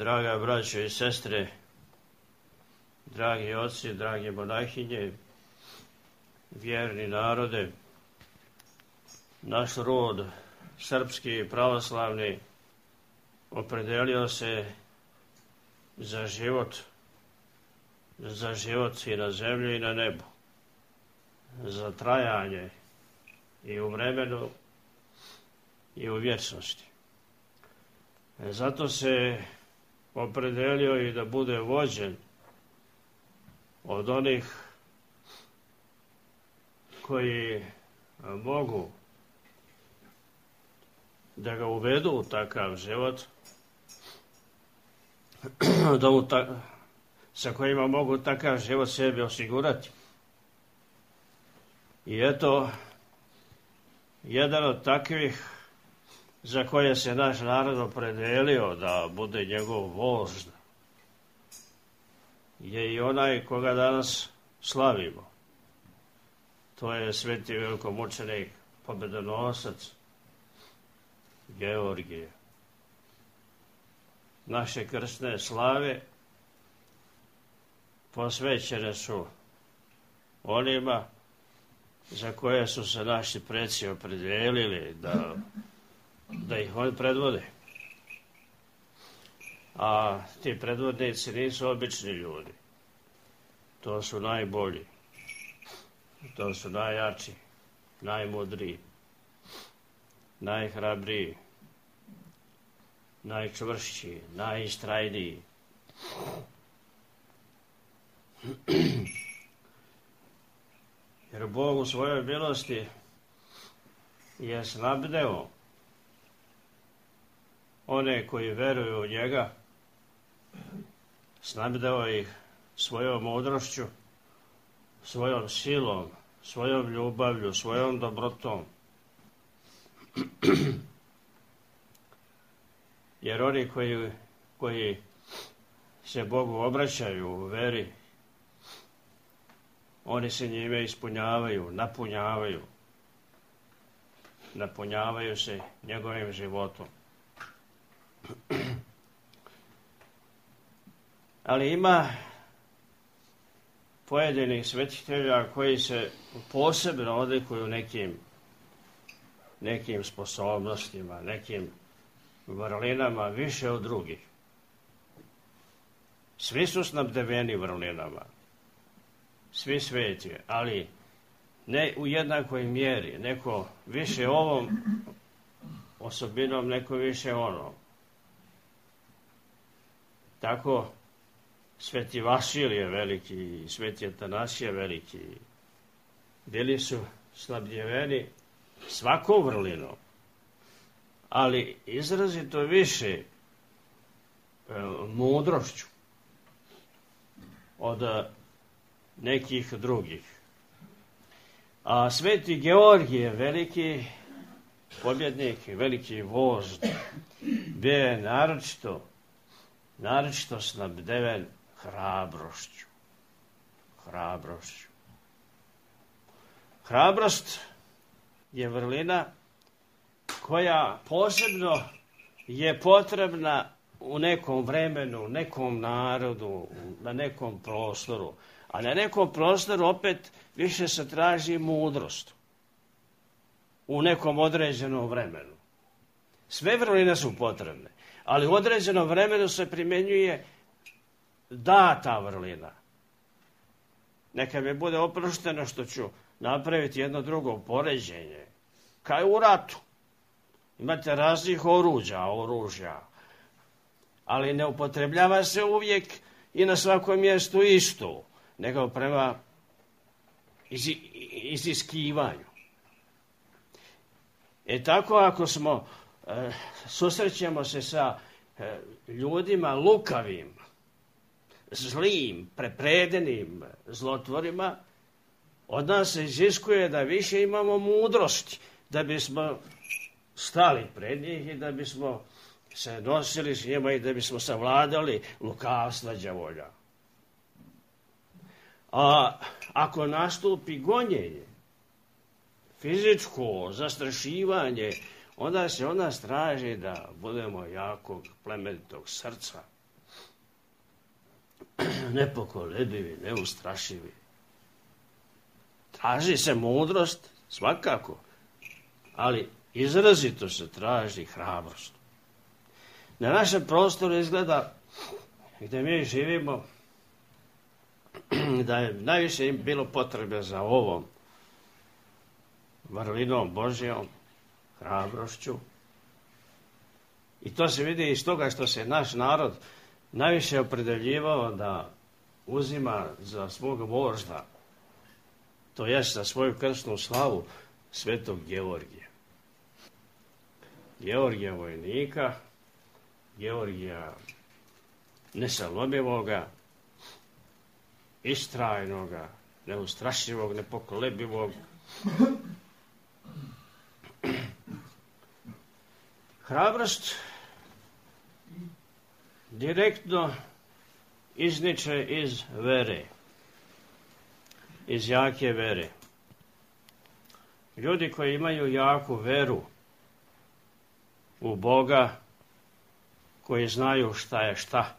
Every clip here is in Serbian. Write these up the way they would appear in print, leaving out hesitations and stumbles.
Draga braćo i sestre, dragi oci, dragi monahinje, vjerni narode, naš rod, srpski i pravoslavni, opredelio se za život i na zemlji i na nebu, za trajanje i u vremenu i u vječnosti. Zato se opredelio i da bude vođen od onih koji mogu da ga uvedu u takav život, sa kojima mogu takav život sebi osigurati. I eto, jedan od takvih za koje se naš narod opredelio da bude njegov vožd je i onaj koga danas slavimo. To je sveti velikomučenik, pobedonosac Georgije. Naše krstne slave posvećene su onima za koje su se naši preci opredelili da ih oni predvode. A ti predvodnici nisu obični ljudi. To su najbolji. To su najjači, najmudriji, najhrabriji, najčvršći, najistrajniji. Jer Bog u svojoj milosti je snabdeo one koji veruju u njega, snabdeo ih svojom mudrošću, svojom silom, svojom ljubavlju, svojom dobrotom. Jer oni koji se Bogu obraćaju u veri, oni se njime ispunjavaju, napunjavaju se njegovim životom. Ali ima pojedinih svetitelja koji se posebno odlikuju nekim sposobnostima, nekim vrlinama više od drugih. Svi su snabdeveni vrlinama, svi sveti, ali ne u jednakoj mjeri, neko više ovom osobinom, neko više onom. Tako sveti Vasilije veliki i sveti Atanasije veliki bili su snabdjeveni svakom vrlinom, ali izrazito više mudrošću od nekih drugih. A sveti Georgije veliki pobjednik, veliki vožd, bio je naročito snabdeven hrabrošću. Hrabrost je vrlina koja posebno je potrebna u nekom vremenu, nekom narodu, na nekom prostoru. A na nekom prostoru opet više se traži mudrost u nekom određenom vremenu. Sve vrline su potrebne, ali u određenom vremenu se primjenjuje data vrlina. Neka mi bude oprošteno što ću napraviti jedno drugo poređenje. Kao u ratu. Imate raznih oružja, ali ne upotrebljava se uvijek i na svakom mjestu isto, nego prema iziskivanju. Tako ako susrećemo se sa ljudima lukavim, zlim, prepredenim zlotvorima, od nas se iziskuje da više imamo mudrosti, da bismo stali pred njih i da bismo se nosili s njima i da bismo savladali lukavstva đavolja. A ako nastupi gonjenje, fizičko zastrašivanje, onda se od nas traži da budemo jakog, plemenitog srca, nepokolebivi, neustrašivi. Traži se mudrost, svakako, ali izrazito se traži hrabrost. Na našem prostoru izgleda, gdje mi živimo, da je najviše bilo potrebe za ovom vrlinom Božjom, hrabrošću. I to se vidi iz toga što se naš narod najviše opredeljivao da uzima za svog vožda, to jest za svoju krstnu slavu, svetog Georgija. Georgija vojnika, Georgija nesalomivoga, istrajnoga, neustrašivog, nepokolebivog. Hrabrost direktno izniče iz vere, iz jake vere. Ljudi koji imaju jaku veru u Boga, koji znaju šta je šta,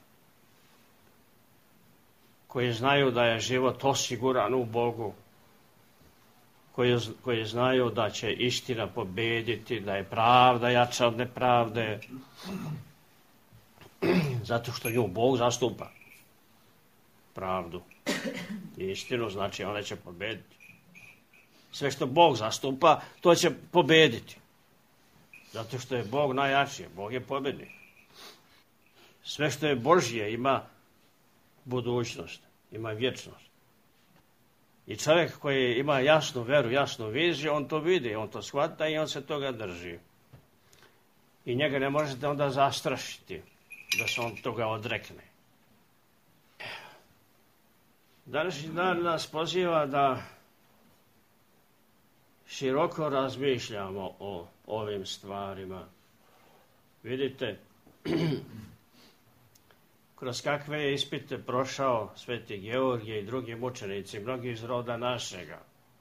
koji znaju da je život osiguran u Bogu, koji znaju da će istina pobediti, da je pravda jača od nepravde, zato što nju Bog zastupa. Pravdu i istinu, znači ona će pobediti. Sve što Bog zastupa, to će pobediti. Zato što je Bog najjači, Bog je pobednik. Sve što je Božje ima budućnost, ima vječnost. I čovjek koji ima jasnu veru, jasnu viziju, on to vidi, on to shvata i on se toga drži. I njega ne možete onda zastrašiti da se on toga odrekne. Današnji dan nas poziva da široko razmišljamo o ovim stvarima. Vidite, kroz kakve je ispite prošao sveti Georgije i drugi mučenici, mnogi iz roda našega.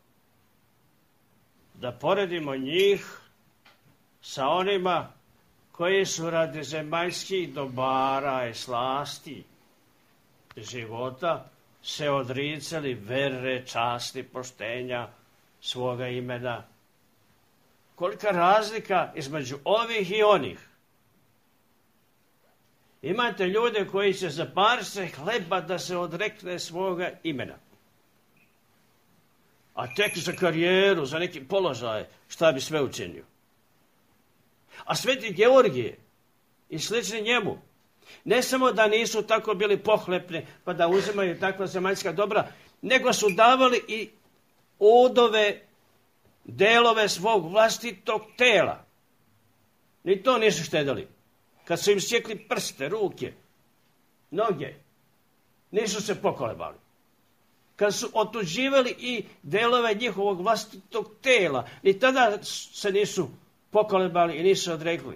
Da poredimo njih sa onima koji su radi zemaljskih dobara i slasti života se odricali vere, časti, poštenja, svoga imena. Kolika razlika između ovih i onih. Imate ljude koji će za parče hleba da se odrekne svoga imena. A tek za karijeru, za neki položaj, šta bi sve učinio. A sveti Georgije i slični njemu, ne samo da nisu tako bili pohlepni, pa da uzimaju takva zemaljska dobra, nego su davali i udove, delove svog vlastitog tela. Ni to nisu štedali. Kad su im sjekli prste, ruke, noge, nisu se pokolebali. Kad su otuđivali i delove njihovog vlastitog tela, ni tada se nisu pokolebali i nisu odrekli.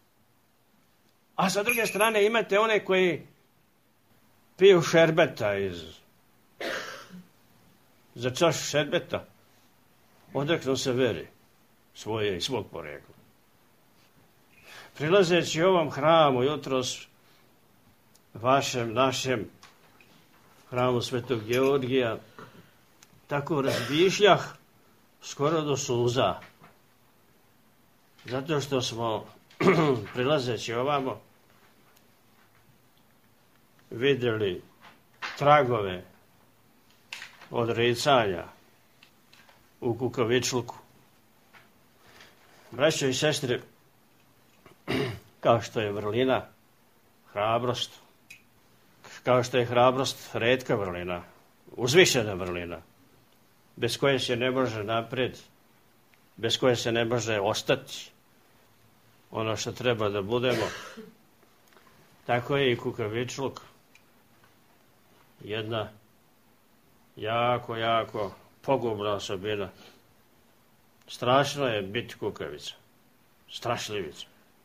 A sa druge strane imate one koji piju šerbeta za čašu šerbeta, odreknu se veri svoje i svog porekla. Prilazeći ovom hramu jutros, vašem, našem hramu svetog Georgija, tako razmišljah skoro do suza. Zato što smo, prilazeći ovamo, vidjeli tragove odricanja u kukavičluku. Braćo i sestre, kao što je vrlina, hrabrost, kao što je hrabrost retka vrlina, uzvišena vrlina, bez koje se ne može napred, bez koje se ne može ostati ono što treba da budemo, tako je i kukavičluk jedna jako, jako pogubna osobina. Strašno je biti kukavica, strašljivica.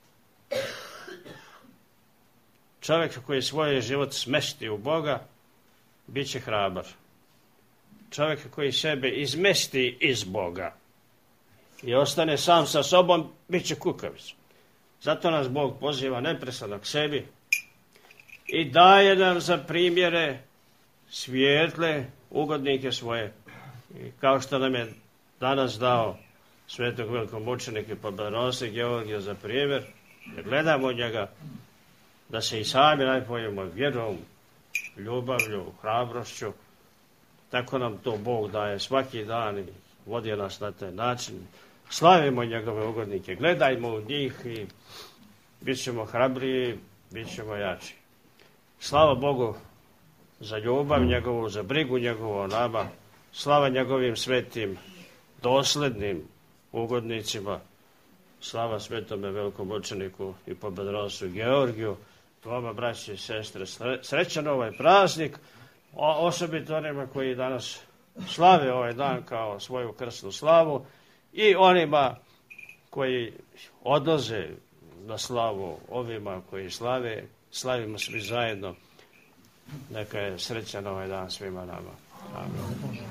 Čovjek koji svoj život smesti u Boga, bit će hrabar. Čovjek koji sebe izmesti iz Boga i ostane sam sa sobom, bit će kukavica. Zato nas Bog poziva neprestano k sebi i daje nam za primjere svijetle ugodnike svoje. I kao što nam je danas dao svetog velikomučenika i pobjedonosnika Georgija za primjer, da gledamo njega, da se i sami najpojemo vjerom, ljubavlju, hrabrošću. Tako nam to Bog daje svaki dan i vodi nas na taj način. Slavimo njegove ugodnike, gledajmo u njih i bit ćemo hrabriji, bit ćemo jači. Slava Bogu za ljubav njegovu, za brigu njegovu o nama. Slava njegovim svetim, doslednim ugodnicima. Slava svetome velikomučeniku i pobjedonoscu Georgiju. Vama, braći i sestre, srećan ovaj praznik, osobito onima koji danas slave ovaj dan kao svoju krsnu slavu i onima koji odlaze na slavu ovima koji slave. Slavimo svi zajedno. Neka je srećan ovaj dan svima nama. Amen.